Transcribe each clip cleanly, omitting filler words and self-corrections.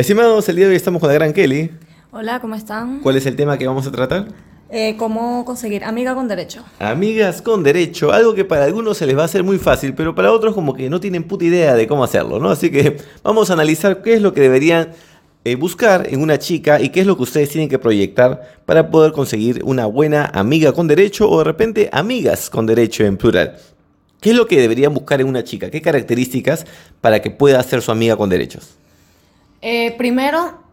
Estimados, el día de hoy estamos con la gran Kelly. Hola, ¿cómo están? ¿Cuál es el tema que vamos a tratar? ¿Cómo conseguir amiga con derecho? Amigas con derecho, algo que para algunos se les va a hacer muy fácil, pero para otros como que no tienen puta idea de cómo hacerlo, ¿no? Así que vamos a analizar qué es lo que deberían buscar en una chica y qué es lo que ustedes tienen que proyectar para poder conseguir una buena amiga con derecho o de repente amigas con derecho en plural. ¿Qué es lo que deberían buscar en una chica? ¿Qué características para que pueda ser su amiga con derechos? Primero,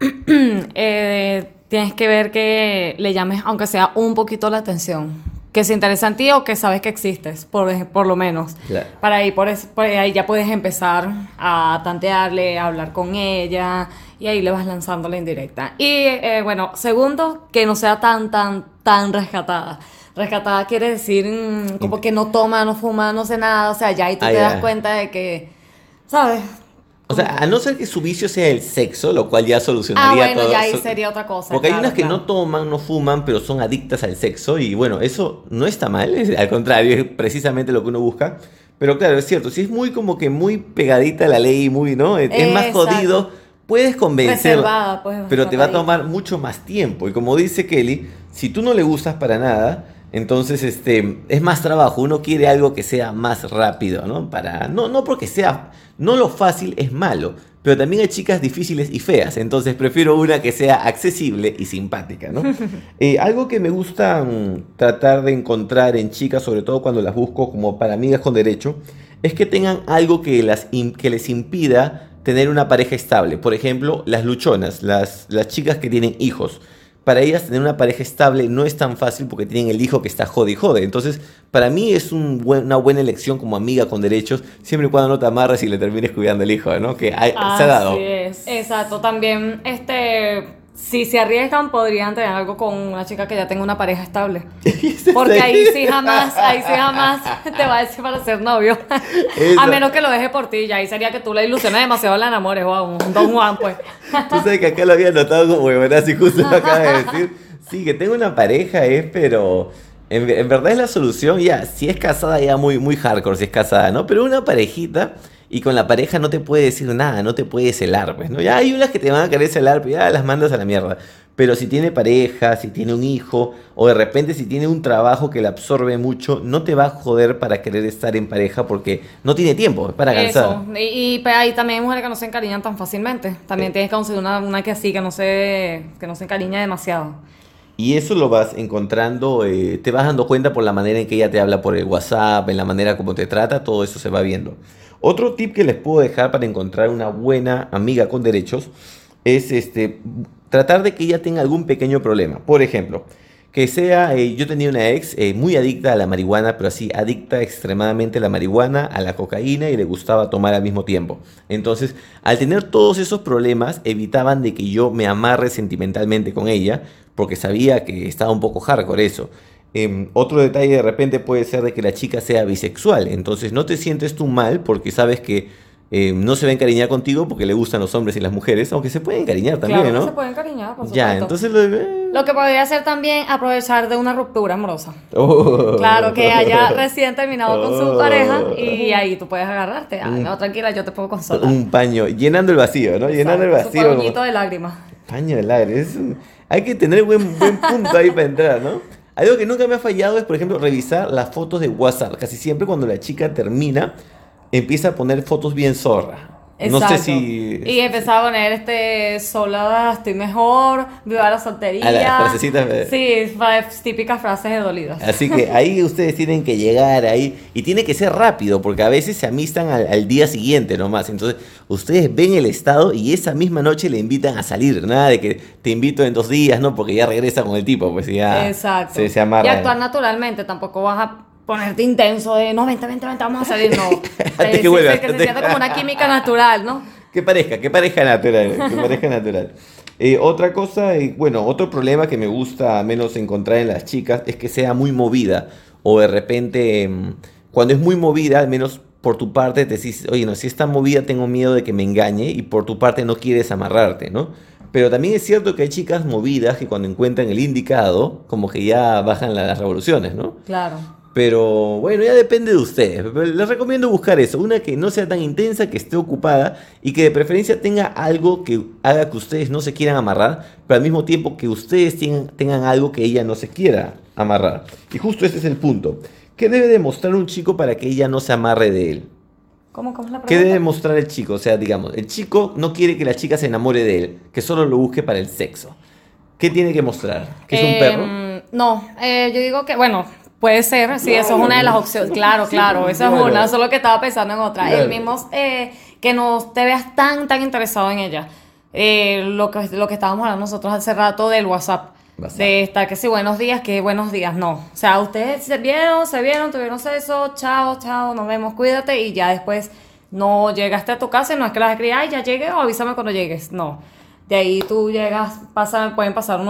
tienes que ver que le llames, aunque sea un poquito la atención. Que se interesa en ti o que sabes que existes, por lo menos. Claro. Para ahí, por ahí ya puedes empezar a tantearle, a hablar con ella, y ahí le vas lanzando la indirecta. Y bueno, segundo, que no sea tan rescatada. Rescatada quiere decir como que no toma, no fuma, no sé nada. O sea, ya ahí tú te das cuenta de que, ¿sabes? O sea, a no ser que su vicio sea el sexo, lo cual ya solucionaría bueno, todo. ya ahí sería otra cosa. Porque hay claro, unas que claro. no toman, no fuman, pero son adictas al sexo. Y bueno, eso no está mal, al contrario, es precisamente lo que uno busca. Pero claro, es cierto, si es muy como que muy pegadita a la ley, muy, ¿no? Es más Exacto. jodido, puedes convencerla, Reservada, pues, pero te va a reservadita. tomar mucho más tiempo. Y como dice Kelly, si tú no le gustas para nada, entonces es más trabajo. Uno quiere algo que sea más rápido, ¿no? No porque sea, no lo fácil es malo, pero también hay chicas difíciles y feas, entonces prefiero una que sea accesible y simpática, ¿no? Algo que me gusta tratar de encontrar en chicas, sobre todo cuando las busco como para amigas con derecho, es que tengan algo que les impida tener una pareja estable. Por ejemplo, las luchonas, las chicas que tienen hijos. Para ellas tener una pareja estable no es tan fácil porque tienen el hijo que está jode y jode. Entonces, para mí es una buena elección como amiga con derechos, siempre y cuando no te amarres y le termines cuidando el hijo, ¿no? Se ha dado. Así es. Exacto. También, si se arriesgan, podrían tener algo con una chica que ya tenga una pareja estable. Porque ahí sí jamás te va a decir para ser novio. Eso. A menos que lo deje por ti. Ya ahí sería que tú la ilusiones demasiado, la enamores. Wow, un Don Juan, pues. Tú sabes que acá lo había notado como huevonazo y justo lo acaba de decir. Sí, que tengo una pareja pero en verdad es la solución. Ya, si es casada ya muy hardcore, si es casada, ¿no? Pero una parejita y con la pareja no te puede decir nada, no te puede celar, pues, ¿no? Ya hay unas que te van a querer celar, pero ya las mandas a la mierda. Pero si tiene pareja, si tiene un hijo, o de repente si tiene un trabajo que la absorbe mucho, no te va a joder para querer estar en pareja porque no tiene tiempo, es para cansar. Eso. Pues, ahí también hay mujeres que no se encariñan tan fácilmente. También tienes que conseguir una que así, que no se encariña demasiado. Y eso lo vas encontrando, te vas dando cuenta por la manera en que ella te habla por el WhatsApp, en la manera como te trata, todo eso se va viendo. Otro tip que les puedo dejar para encontrar una buena amiga con derechos es tratar de que ella tenga algún pequeño problema. Por ejemplo, que sea, yo tenía una ex muy adicta a la marihuana, pero así, adicta extremadamente a la marihuana, a la cocaína y le gustaba tomar al mismo tiempo. Entonces, al tener todos esos problemas, evitaban de que yo me amarre sentimentalmente con ella, porque sabía que estaba un poco hardcore eso. Otro detalle de repente puede ser de que la chica sea bisexual, entonces no te sientes tú mal porque sabes que no se va a encariñar contigo porque le gustan los hombres y las mujeres, aunque se pueden encariñar también, Claro que ¿no? se pueden encariñar, por Ya, supuesto. entonces Lo que podría hacer también, aprovechar de una ruptura amorosa. Oh. Claro, que haya recién terminado con su Oh. pareja y ahí tú puedes agarrarte. Ay, no, tranquila, yo te puedo consolar. Un paño, llenando el vacío, ¿no? Llenando el Exacto, su vacío. pañito de lágrimas. Paño de lágrimas. Hay que tener buen punto ahí para entrar, ¿no? Algo que nunca me ha fallado es, por ejemplo, revisar las fotos de WhatsApp. Casi siempre cuando la chica termina, empieza a poner fotos bien zorra. No sé Exacto. si... Y empezaba a poner sola, estoy mejor, viva la soltería. A las frasecitas. Sí, típicas frases de dolidas. Así que ahí ustedes tienen que llegar ahí y tiene que ser rápido porque a veces se amistan al día siguiente nomás. Entonces ustedes ven el estado y esa misma noche le invitan a salir. Nada de que te invito en 2 días, ¿no? Porque ya regresa con el tipo, pues ya Exacto. se amarra. Y actuar naturalmente, tampoco vas a ponerte intenso de no, vente, vamos a salir, no. Antes que vuelva. Que se sienta como una química natural, ¿no? Qué pareja natural, qué pareja natural. Otra cosa, bueno, otro problema que me gusta al menos encontrar en las chicas es que sea muy movida o de repente cuando es muy movida, al menos por tu parte te dices, oye, no, si está movida tengo miedo de que me engañe y por tu parte no quieres amarrarte, ¿no? Pero también es cierto que hay chicas movidas que cuando encuentran el indicado, como que ya bajan las revoluciones, ¿no? Claro. Pero bueno, ya depende de ustedes. Pero les recomiendo buscar eso, una que no sea tan intensa, que esté ocupada y que de preferencia tenga algo que haga que ustedes no se quieran amarrar, pero al mismo tiempo que ustedes tengan algo que ella no se quiera amarrar. Y justo ese es el punto. ¿Qué debe demostrar un chico para que ella no se amarre de él? ¿Cómo es la pregunta? ¿Qué debe demostrar el chico? O sea, digamos, el chico no quiere que la chica se enamore de él, que solo lo busque para el sexo. ¿Qué tiene que mostrar? ¿Que es un perro? No, yo digo que, bueno, puede ser, sí, eso es una de las opciones. Claro, claro, esa es una, solo que estaba pensando en otra. Claro. El mismo, que no te veas tan interesado en ella. Lo que estábamos hablando nosotros hace rato del WhatsApp. De estar que sí, buenos días, que buenos días, no. O sea, ustedes se vieron, tuvieron sexo, chao, nos vemos, cuídate, y ya después no llegaste a tu casa y no es que las escribas, ay, ya llegué o avísame cuando llegues. No. De ahí tú llegas, pueden pasar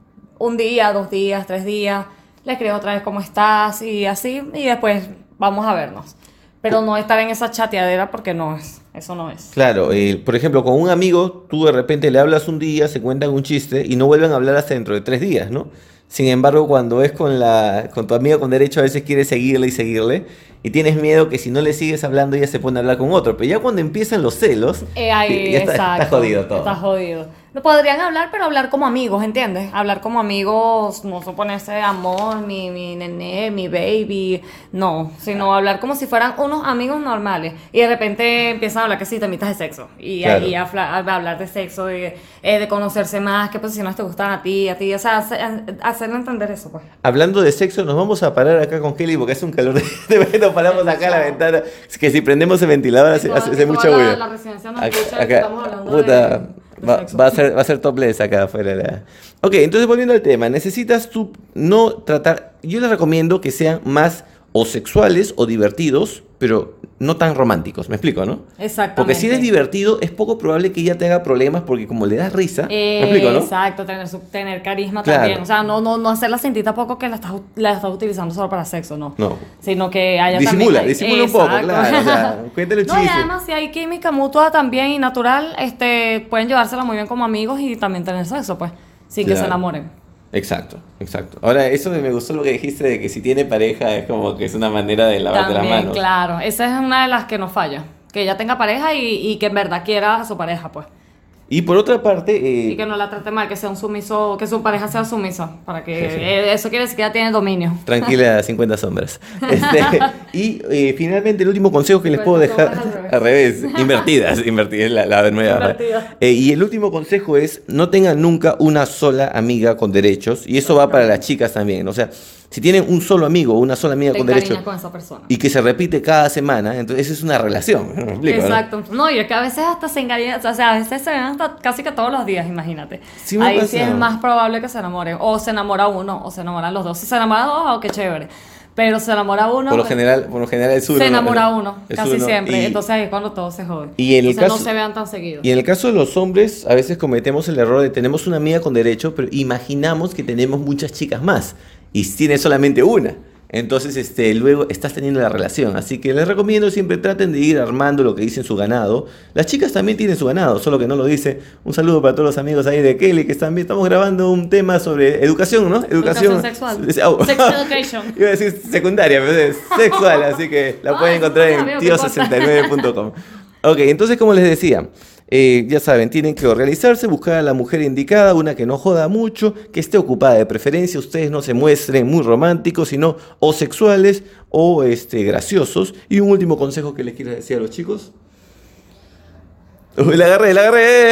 un día, 2 días, 3 días, le escribes otra vez cómo estás y así, y después vamos a vernos. Pero no estar en esa chateadera porque eso no es. Claro, por ejemplo, con un amigo, tú de repente le hablas un día, se cuentan un chiste y no vuelven a hablar hasta dentro de 3 días, ¿no? Sin embargo, cuando es con tu amiga con derecho, a veces quieres seguirle y tienes miedo que si no le sigues hablando ella se pone a hablar con otro. Pero ya cuando empiezan los celos, ya está jodido todo. Está jodido. No podrían hablar, pero hablar como amigos, ¿entiendes? Hablar como amigos, no suponerse amor, mi nené, mi baby, no, sino hablar como si fueran unos amigos normales. Y de repente empiezan a hablar que sí, temitas de sexo. Y Claro. ahí hablar de sexo, de conocerse más, qué posiciones te gustan a ti, o sea, hacerle entender eso, pues. Hablando de sexo, nos vamos a parar acá con Kelly porque hace un calor de nos paramos acá a la ventana. Es que si prendemos el ventilador hace mucha bulla. La residencia nos Acá, escucha, acá, estamos hablando puta, de sexo. va a ser topless acá afuera. Ok, entonces volviendo al tema, necesitas tú no tratar, yo les recomiendo que sean más o sexuales o divertidos, pero no tan románticos, me explico, ¿no? Exactamente. Porque si eres divertido, es poco probable que ella te haga problemas porque como le das risa, me explico, ¿no? Exacto, tener carisma Claro. también. O sea, no hacerla sentir tampoco que la estás utilizando solo para sexo, no. No. Sino que haya Disimula también... un poco, Exacto. claro. O sea, cuéntale un No, y chiste. además si hay química mutua también y natural, pueden llevársela muy bien como amigos y también tener sexo, pues, sin que se Claro. enamoren. Exacto. Ahora, eso me gustó lo que dijiste de que si tiene pareja es como que es una manera de lavarte las También, manos. claro. Esa es una de las que nos falla. Que ella tenga pareja y que en verdad quiera a su pareja, pues. Y por otra parte, Y que no la trate mal, que sea un sumiso, que su pareja sea sumisa, para que eso quiere decir que ella tiene dominio. tranquila, 50 sombras. Y finalmente el último consejo que les puedo 50 dejar, sombras al revés, invertidas, la nueva. Invertidas. Y el último consejo es, no tengan nunca una sola amiga con derechos, y eso va para las chicas también, o sea, si tienen un solo amigo o una sola amiga Te con encariñas derechos con esa persona. y que se repite cada semana, entonces esa es una relación, ¿me explico, no? Exacto. No, y es que a veces hasta se engañan, o sea, a veces se ven hasta casi que todos los días, imagínate. Sí me Ahí pasa. sí es más probable que se enamoren. O se enamora uno, o se enamoran los dos. Si se enamoran los dos, oh, qué chévere. Pero se enamora uno, Por lo general es uno. se enamora ¿no? uno, Es casi uno. siempre. Entonces ahí es cuando todo se jode. y en el Entonces caso- no se vean tan seguido. Y en el caso de los hombres, a veces cometemos el error de tenemos una amiga con derecho, pero imaginamos que tenemos muchas chicas más y tienes solamente una. Entonces, luego estás teniendo la relación. Así que les recomiendo siempre traten de ir armando lo que dicen su ganado. Las chicas también tienen su ganado, solo que no lo dice. Un saludo para todos los amigos ahí de Kelly que están bien. Estamos grabando un tema sobre educación, ¿no? Educación sexual. Oh. Sex education. Iba a decir secundaria, pero es sexual, así que la pueden encontrar en amigo, ¿qué importa? tio69.com. Ok, entonces como les decía, ya saben, tienen que organizarse, buscar a la mujer indicada, una que no joda mucho, que esté ocupada de preferencia, ustedes no se muestren muy románticos, sino o sexuales o graciosos. Y un último consejo que les quiero decir a los chicos. Uy, la agarré, la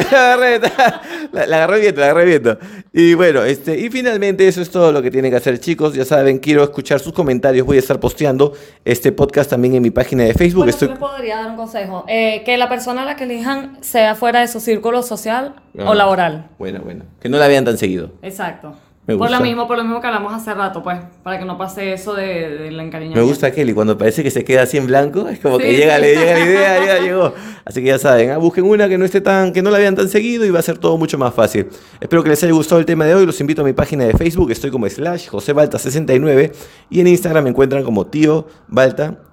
agarré viento. Y bueno, y finalmente eso es todo lo que tienen que hacer, chicos. Ya saben, quiero escuchar sus comentarios. Voy a estar posteando este podcast también en mi página de Facebook. Bueno, yo les podría dar un consejo. Que la persona a la que elijan sea fuera de su círculo social o laboral. Bueno. Que no la vean tan seguido. Exacto. Me Por gusta. lo mismo que hablamos hace rato, pues, para que no pase eso del encariñamiento. Me gusta Kelly, cuando parece que se queda así en blanco, es como Sí, que sí. le llega la idea, ya llegó. Así que ya saben, busquen una que no esté que no la vean tan seguido y va a ser todo mucho más fácil. Espero que les haya gustado el tema de hoy. Los invito a mi página de Facebook, estoy como /JoseBalta69 y en Instagram me encuentran como Tío Balta